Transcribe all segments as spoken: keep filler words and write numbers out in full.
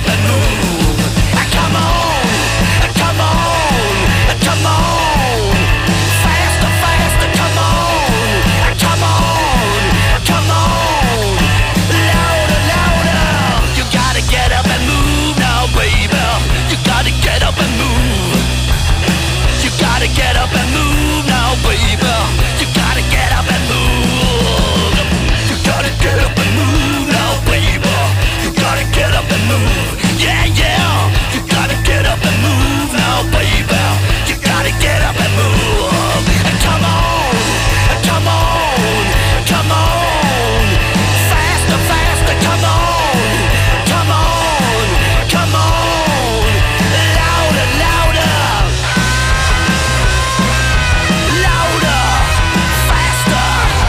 and move. Come on, come on, come on. Faster, faster, come on. Come on, come on. Louder, louder. You gotta get up and move now, baby. You gotta get up and move. You gotta get up and move now, baby. You gotta get up and move. You gotta get up and move now, baby. You gotta get up and move. Yeah, yeah. You gotta get up and move now, baby. You gotta get up and move. And come on, come on, come on. Faster, faster, come on. Come on, come on. Louder, louder. Louder, faster.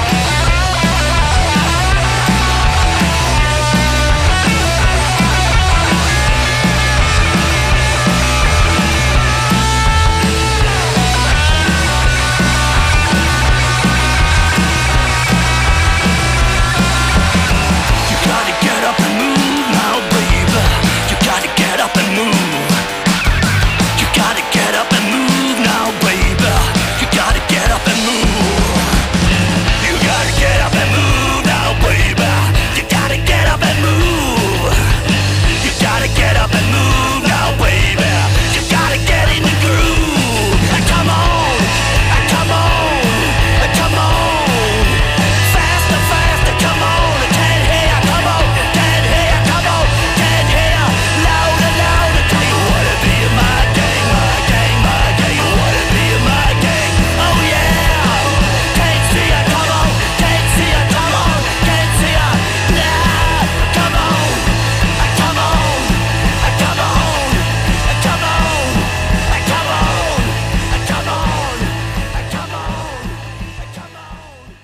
You gotta get up and move now, baby. You gotta get up and move. You gotta get up and move now, baby. You gotta get up and move. You gotta get up and move now, baby. You gotta get up and move. You gotta get up and move now, baby. You gotta get in the groove. Come on, come on, come on. Faster, faster, come on. Can't hear, come on. Can't hear, come on. Can't hear. Louder, louder. Tell you wanna be in my gang, my gang, my gang. You wanna be in my gang. Oh yeah. Can't see ya, come on. Can't see ya, come on. Can't see ya. Nah, come on. Come on. Come on. Come on. Come on. Come on. Come on. Come on.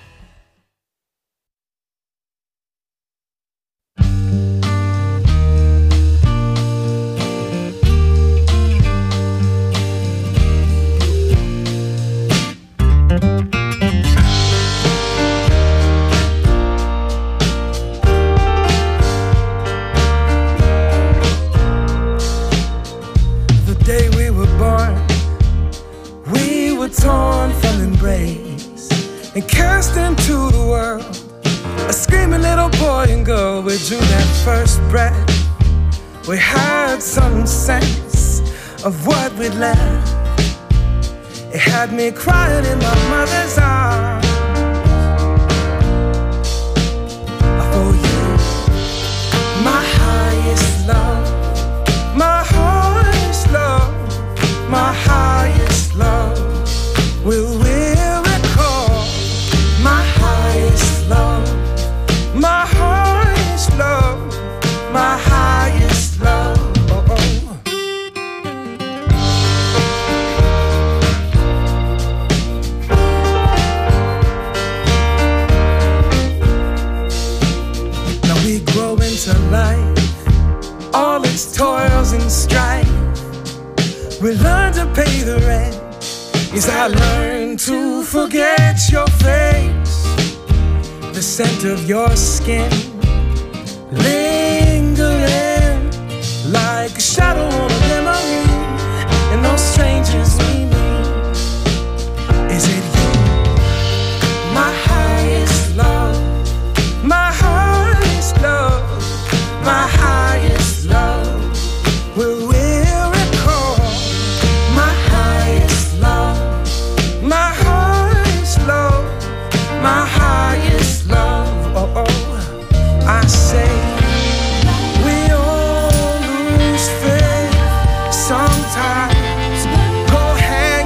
The day we were born, we were torn from embrace and cast into the world. A screaming little boy and girl, we drew that first breath. We had some sense of what we'd left. It had me crying in my mother's arms. For you, my highest love, my highest love, my highest love. Will we recall my highest love, my highest love, my highest love? Oh, oh. Now we grow into life, all its toils and strife. We learn to pay the rent. Yes, I learned to forget your face, the scent of your skin, lingering like a shadow on a memory, and those strangers we meet. Is it you, my highest love, my highest love, my highest love? Will we recall my highest love, my highest love, my highest love? Oh, oh. I say we all lose faith sometimes. Go ahead.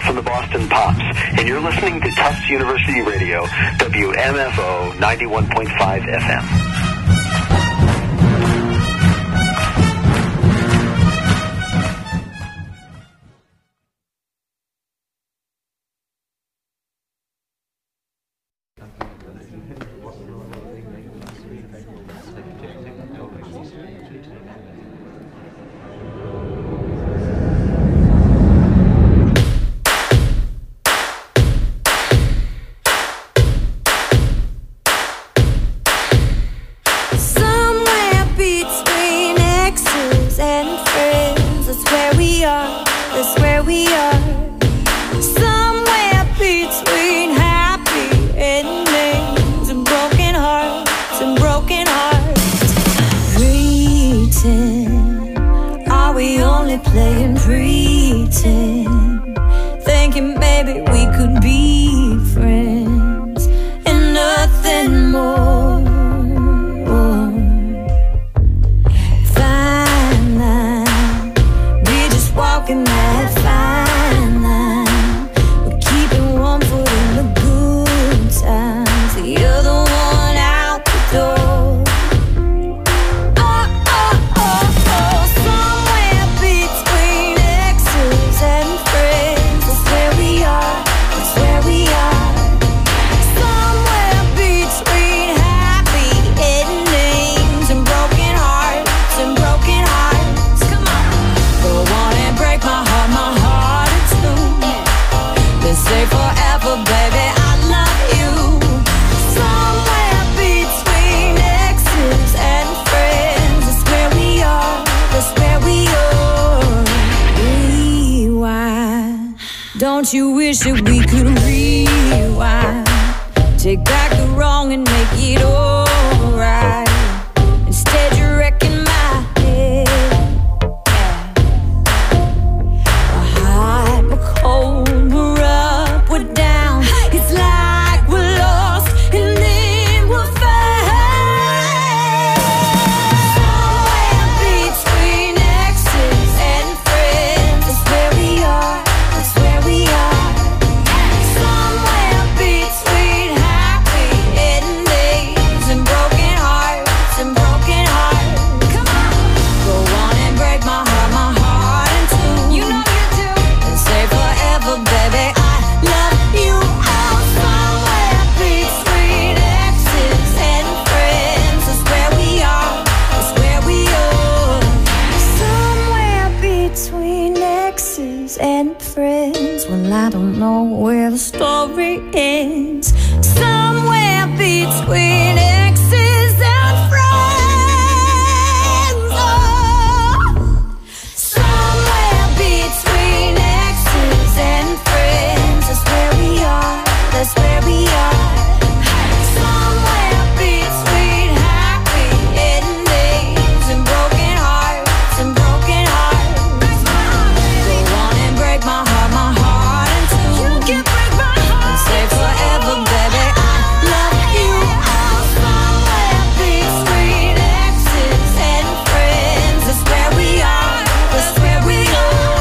from the Boston Pops, and you're listening to Tufts University Radio, W M F O ninety-one point five F M. Don't you wish that we could rewind, take back the wrong and make it all right? Instead you're wrecking my head. We're hot, we're cold, we're up, we're down. It's like we're lost and then we'll find somewhere between exes and friends. That's where we are, that's where we are. Somewhere between happy endings and broken hearts and broken hearts. Come on, go on and break my heart, my heart in two. You know you do. And say forever, baby, I love you. Oh, somewhere between exes and friends. That's where we are, that's where we are. Somewhere between exes and friends. Well, I don't know where the story ends. Somewhere between exes and friends. Oh, somewhere between exes and friends. That's where we are, that's where we are. Somewhere between happy endings and broken hearts and broken hearts. Go on and break my heart, my heart in two. You can break my heart and say forever, baby, I love you. Oh, somewhere between exes and friends. That's where we are, that's where we are.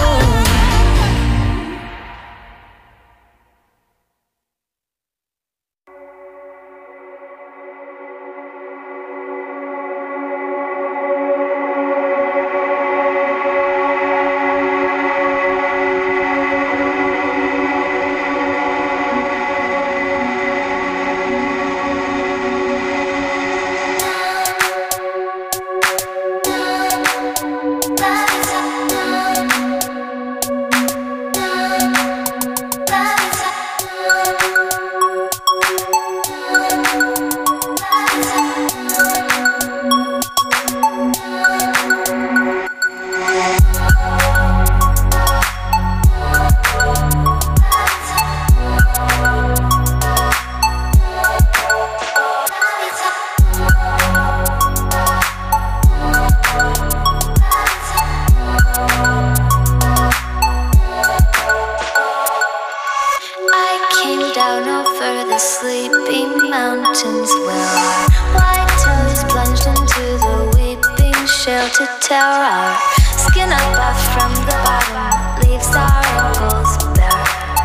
I came down over the sleeping mountains where our white toes plunged into the weeping shelter tower. Our skin up off from the bottom leaves our ankles bare.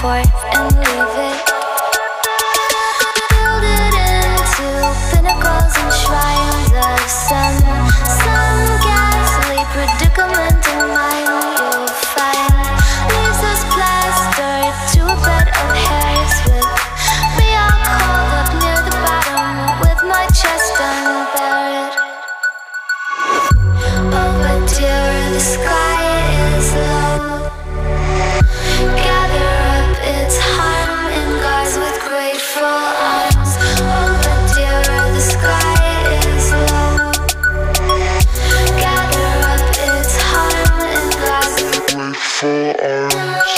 forth and leave it. Build it into pinnacles and shrines of some, some ghastly predicament in mind you'll find. Leaves us plastered to a bed of hairs with me all called up near the bottom with my chest unbared. Oh, but dear, the sky is low. Gather up its harm in gauze with grateful arms. Oh, but dear, the sky is low. Gather up its harm in gauze with grateful arms.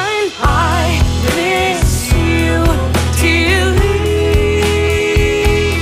I miss you dearly.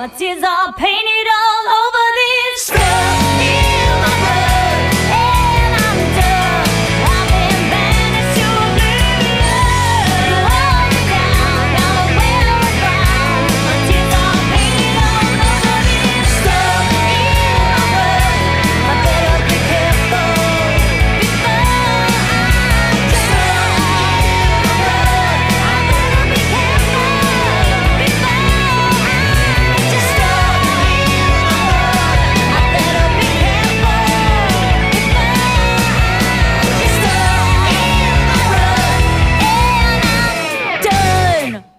My tears are painted all over this stuff in my blood, and I'm done. I've been banished to oblivion. You hold me down, now I wear a crown. My tears are painted all over this stuff in my blood. I better be careful before I drown. I better be careful before I just stop. I better be careful before I just stop in my run, and I'm done.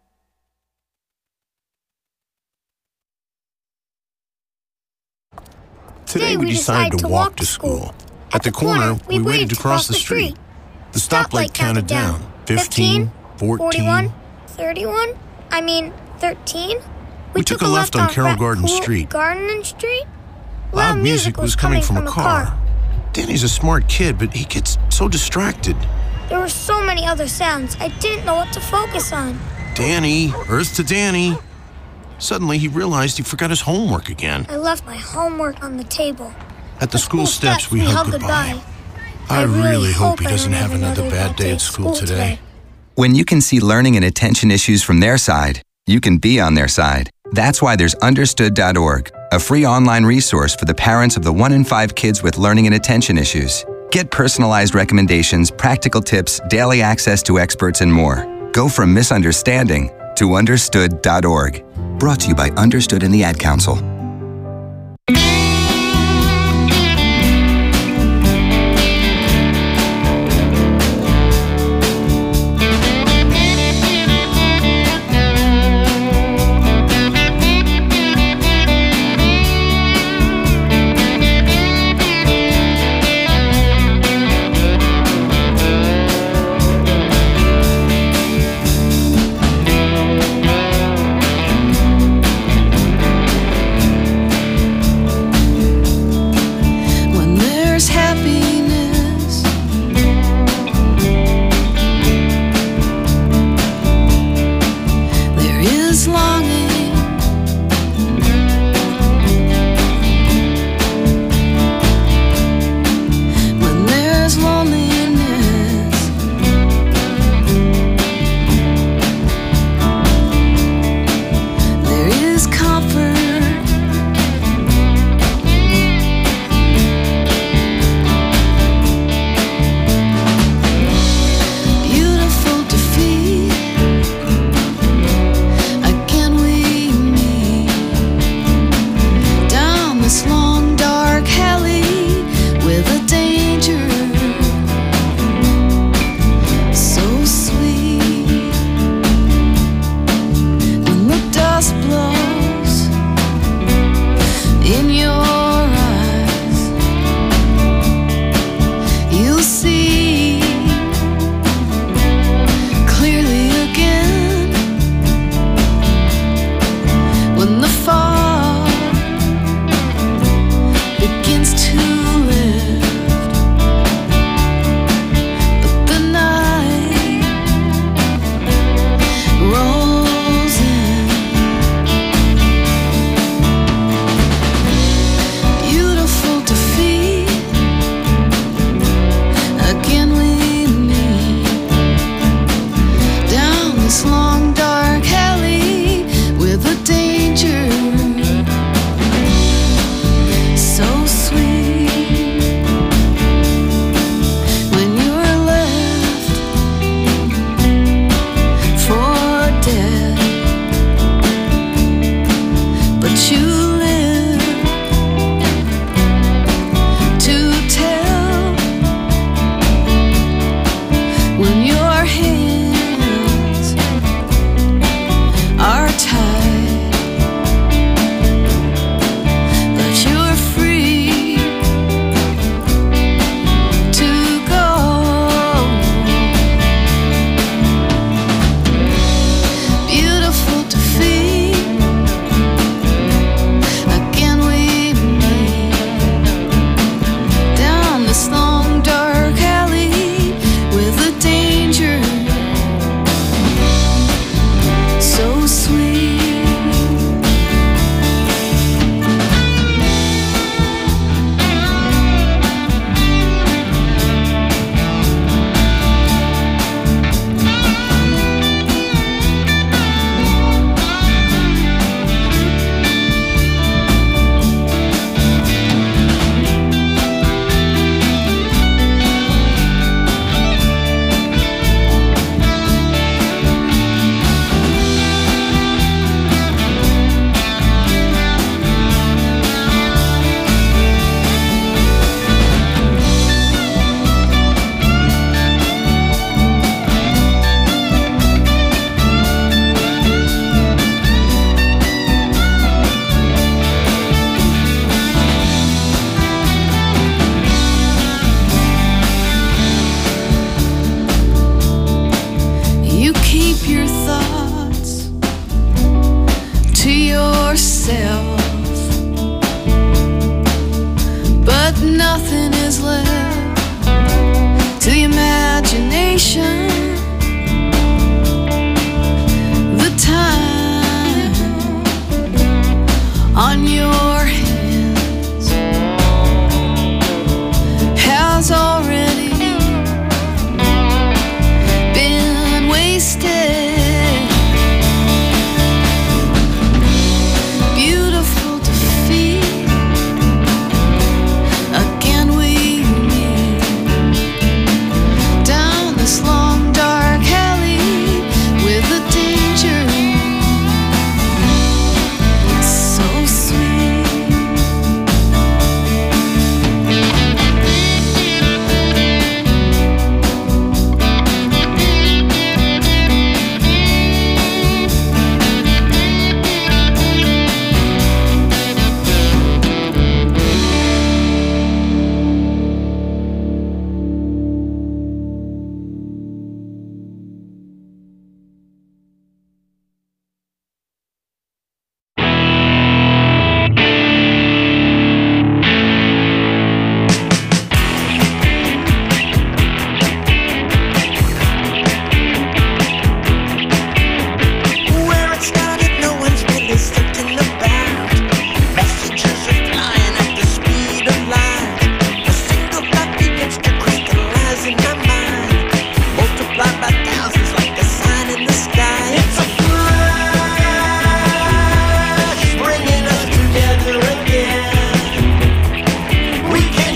Today we decided to walk to school. At the corner, we waited to cross the street. The stoplight counted down. Fifteen, fourteen. thirty-one? I mean, thirteen? We took a left on Carroll Garden Street. Garden Street? Loud music was coming from a car. Danny's a smart kid, but he gets so distracted. There were so many other sounds, I didn't know what to focus on. Danny, Earth to Danny. Suddenly, he realized he forgot his homework again. I left my homework on the table. At the school steps, we hugged goodbye. I really hope he doesn't have another bad day at school today. When you can see learning and attention issues from their side, you can be on their side. That's why there's understood dot org, a free online resource for the parents of the one in five kids with learning and attention issues. Get personalized recommendations, practical tips, daily access to experts, and more. Go from misunderstanding to understood dot org. Brought to you by Understood and the Ad Council. your thoughts to yourself, but nothing is left to the imagination. The time on your hands has already been wasted. Beautiful defeat, again we meet down this long dark alley with the danger so sweet. Where it started, no one's really certain about. Messages are flying at the speed of light. A single thought begins to crystallize in my mind, multiplied by thousands like a sign in the sky. It's a flash, bringing us together again. We can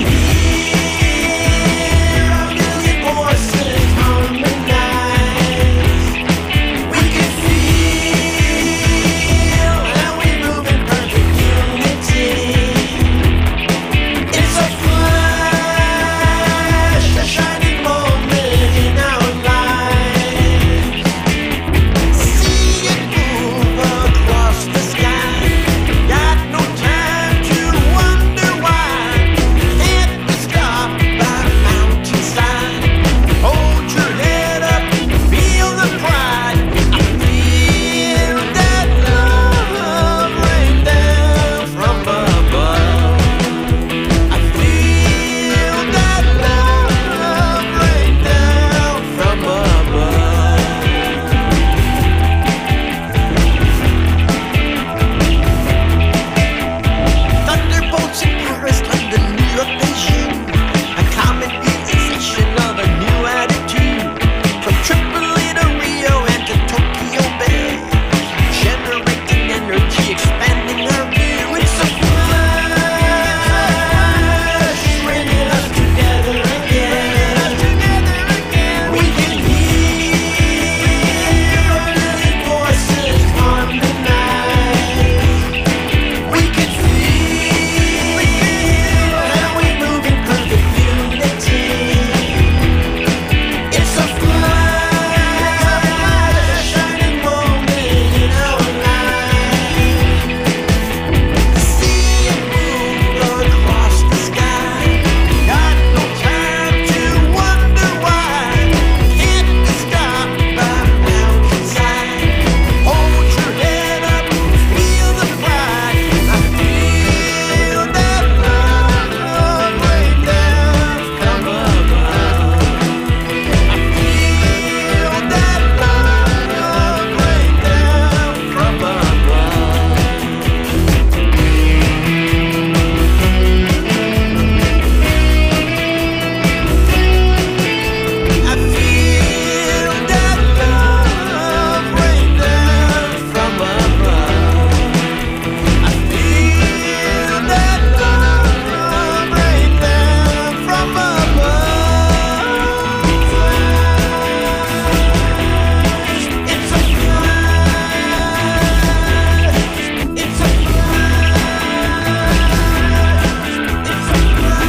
hear a million voices harmonize. We can feel how we move in perfect unity. It's a flash, a shining moment in our lives. See it move across the sky. Got no time to wonder why. Can't be stopped by mountainside. Hold your head up, feel the pride. I feel that love rain down from above. I feel that love rain down from above. Thunderbolts in Paris, London, New York, Beijing. A common realization of a new attitude. From Tripoli to Rio and to Tokyo Bay. Generating energy, expanding our view. It's a flash, bringing us together again. We can hear a million voices harmonize. We can feel how we move in perfect unity. It's a flash, a shining moment in our lives. See it move across the sky. Got no time to wonder why. Can't be stopped by mountainside. Hold your head up, feel the pride. I feel that love rain down from above. I feel that love rain down from above. I feel that love rain down from above. I feel that love rain down from above. It's a flash. It's a flash. It's a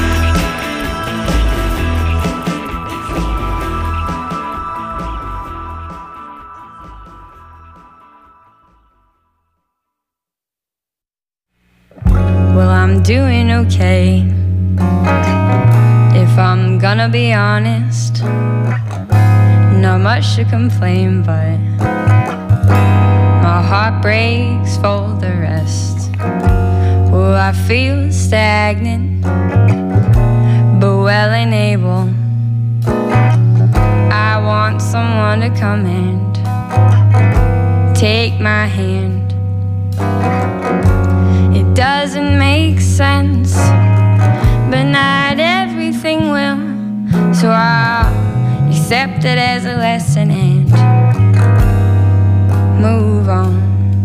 Well, I'm doing okay, if I'm gonna be honest. not much to complain, but my heart breaks for the rest. Oh, I feel stagnant, but well and able. I want someone to come and take my hand. It doesn't make sense, but not everything will. So I'll accept it as a lesson and move on.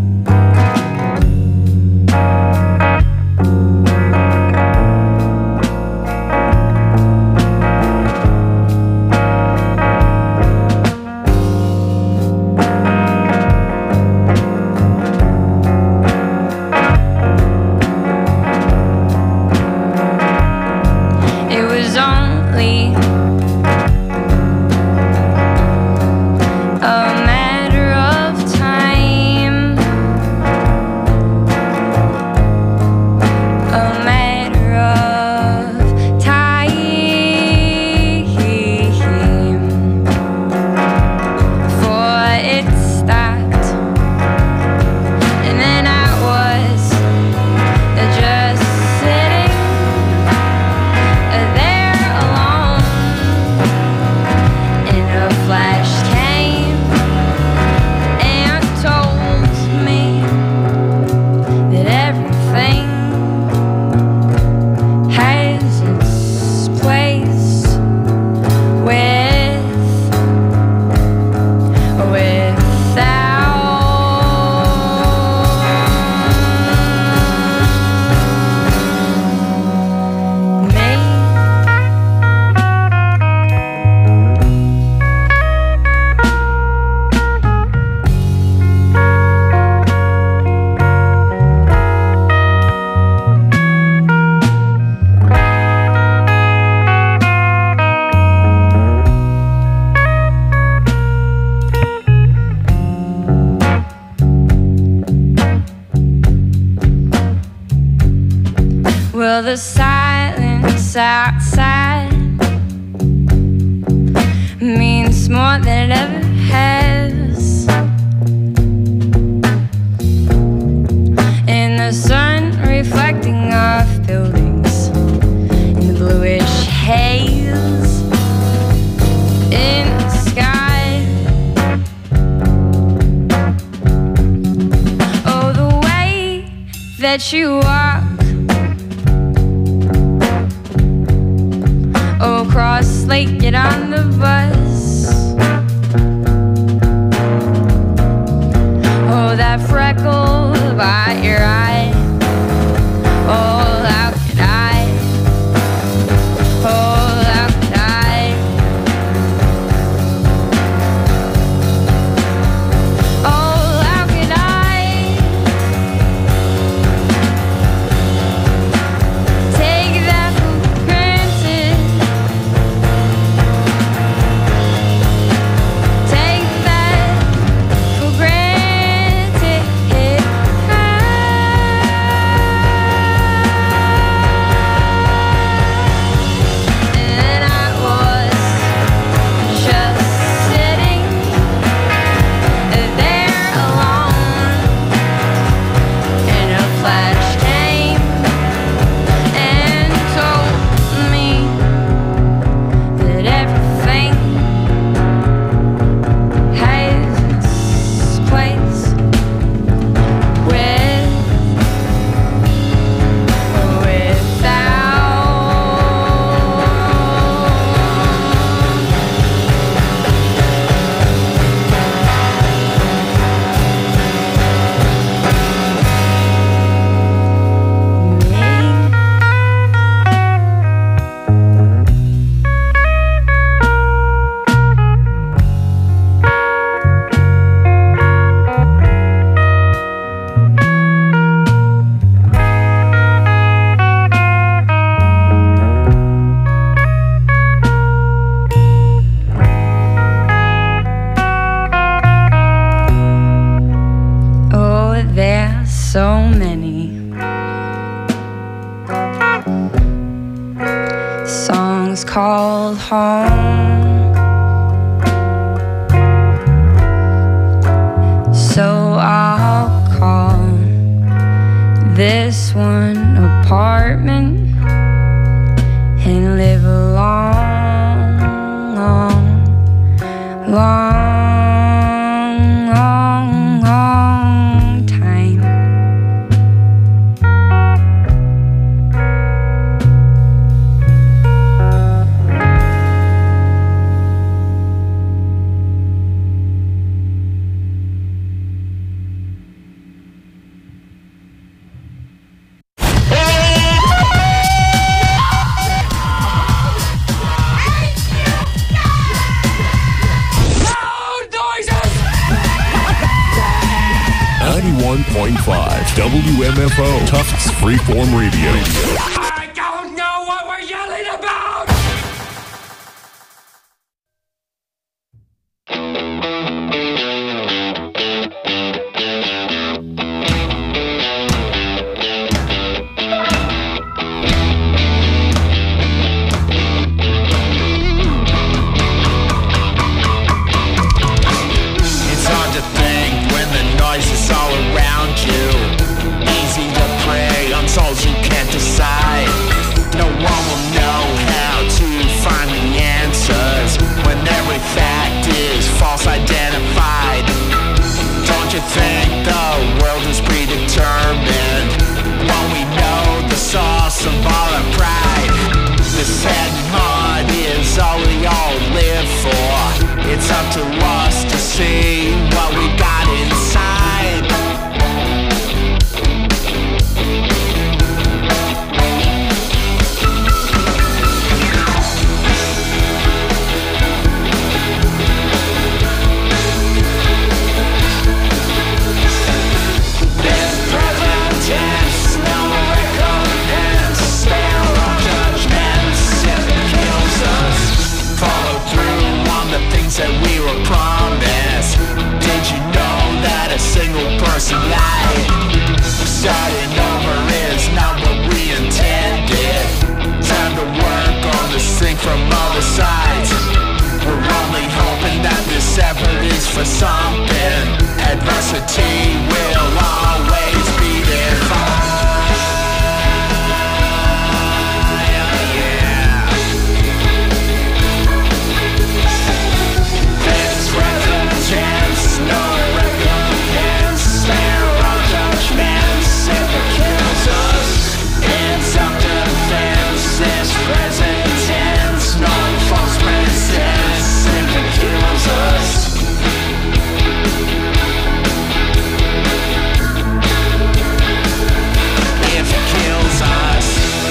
Well, the silence outside means more than it ever has. And the sun reflecting off buildings in the bluish haze in the sky. Oh, the way that you walk across Lake, get on the bus. Oh, that freckle by your eye. Oh, how could I? Oh, how could I? Oh, how could I take that for granted? So many songs called home. this one apartment and live a long, long, long, long, long time. ninety-one point five W M F O Tufts Freeform Radio. I don't know what we're yelling about! It's hard to think when the noise is all around you. Easy to prey on souls who can't decide. No one will know how to find the answers when every fact is false identified. Don't you think the world is predetermined? Won't we know the source of all our pride? This head and heart is all we all live for. It's up to us to see what we got inside. This present tense, no recompense. Spare our judgments if it kills us. Follow through on the things that we were promised. Did you know that a single person lied? Starting over is not what we intended. Time to work on this thing from all the sides. We're only hoping that this effort is for something. Adversity will always be defined. This present tense, no recompense. Spare our judgments if it kills us. In self-defense, this present tense, no false pretense if it kills us. If it kills us.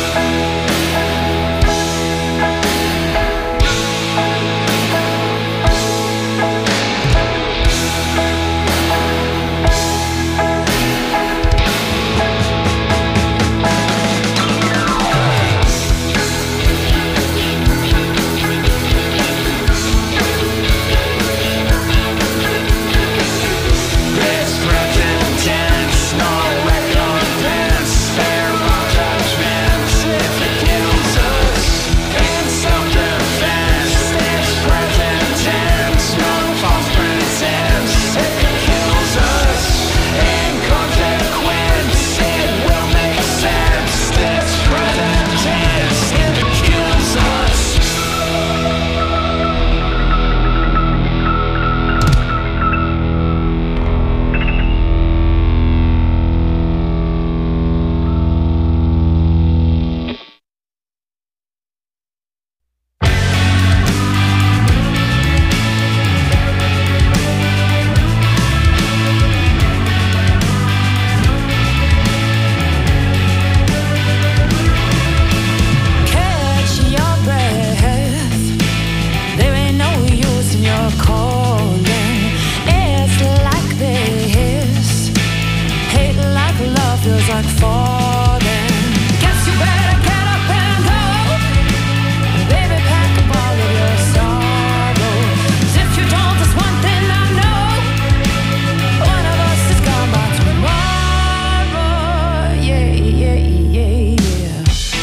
This present tense, no recompense. Spare our judgments if it kills us. In self-defense, this present tense, no false pretense if it kills us. In consequence, it will make sense. This present tense, if it kills us. Catch your breath. There ain't no use in your calling. It's like this. Hate like love feels like falling. Guess you better get up and go. Baby, pack up all of your sorrows. If you don't, there's one thing I know. One of us is gone by tomorrow. Yeah, yeah, yeah, yeah.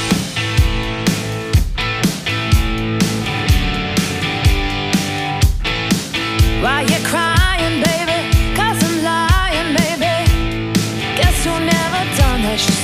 Why you crying, baby? 'Cause I'm lying, baby. Guess you've never done that.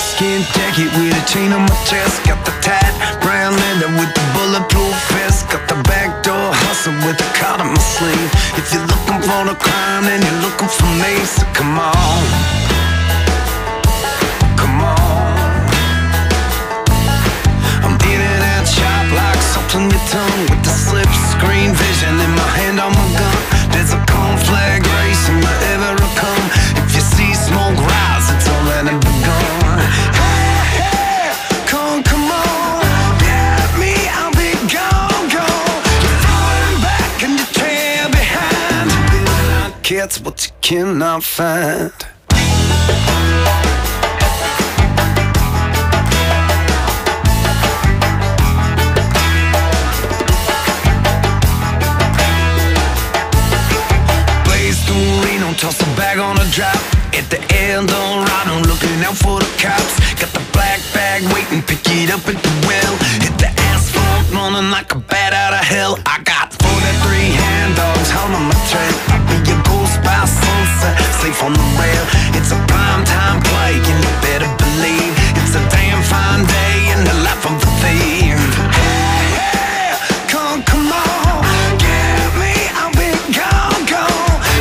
Snakeskin jacket with a chain on my chest. Got the tight brown leather with the bulletproof vest. Got the backdoor hustle with the card on my sleeve. If you're looking for the crime, then you're looking for me. So come on, come on. I'm in and out sharp like salt on your tongue, with the slip screen vision in my hand on my gun. There's a conflag race in my ever come. If you see smoke rise, it's already begun. Hey, hey, come, come on, get me, I'll be gone, gone. You're falling back and you trail behind. You will not get what you cannot find. Toss the bag on a drop at the Eldorado, looking out for the cops. Got the black bag waiting, pick it up at the well. Hit the asphalt, running like a bat out of hell. I got forty-three hand dogs holding my trail. I'll be your ghost by sunset, safe on the rail. It's a prime time play, and you better believe it's a damn fine day in the life of a thief. Hey, hey, come, come on, get me, I'll be gone, gone.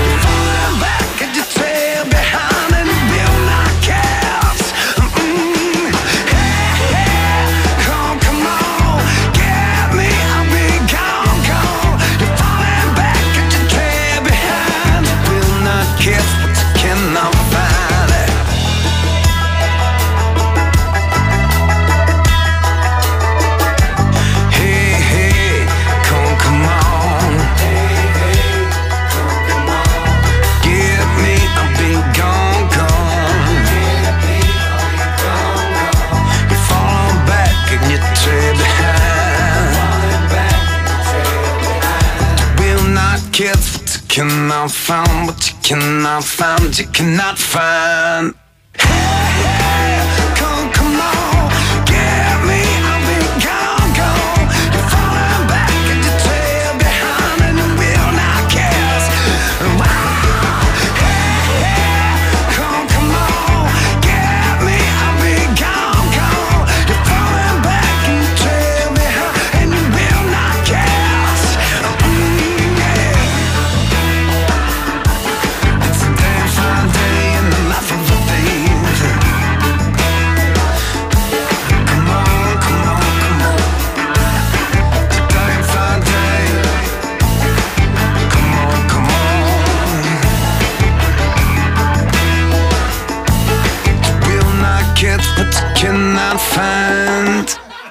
Cannot find what you cannot find, you cannot find. Hey, hey, come, come on, get me, I'll be gone, gone. You're falling back and you trail behind, and you will not guess. Hey, hey, come, come on, get me, I'll be gone, gone. You're falling back and you trail behind, and you will not guess. Mm, yeah. But you cannot find.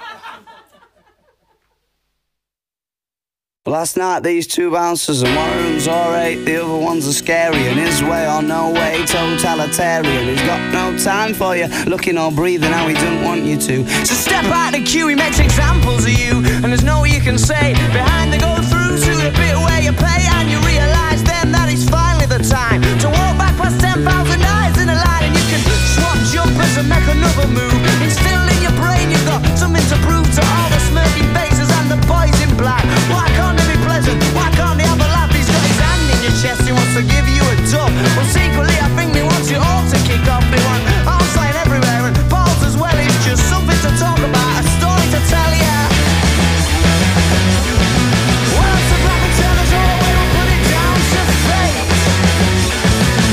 Last night these two bouncers, and one of them's alright, the other one's a scary, and his way or no way, totalitarian. He's got no time for you, looking or breathing how he don't want you to. So step out the queue, he makes examples of you, and there's no you can say. Behind the go through to the bit where you pay, and you realise then that it's finally the time to walk back past ten thousand eyes in a line, and you can swap jumpers and make another move. Instilled in your brain, you've got something to prove to all the smirking faces and the boys in black. Why can't they be pleasant? Why can't they have a laugh? He's got his hand in your chest, he wants to give you a dub. Well, secretly, I think he wants you all to kick off. They want arms flying everywhere, and balls as well. It's just something to talk about, a story to tell ya. Well, it's a black and tell us all, we will put it down to fate.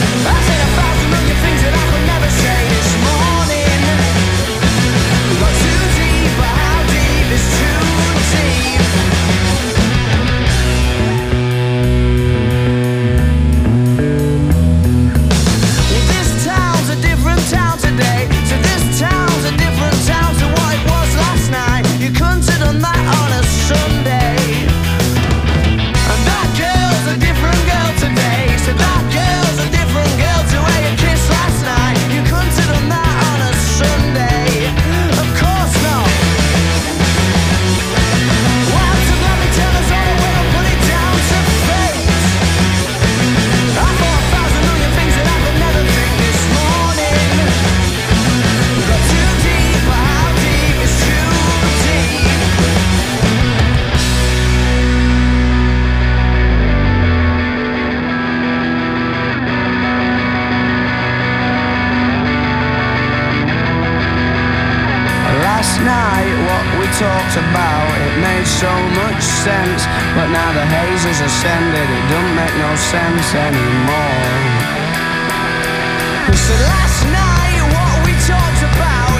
But now the haze has ascended, it don't make no sense anymore. We said last night what we talked about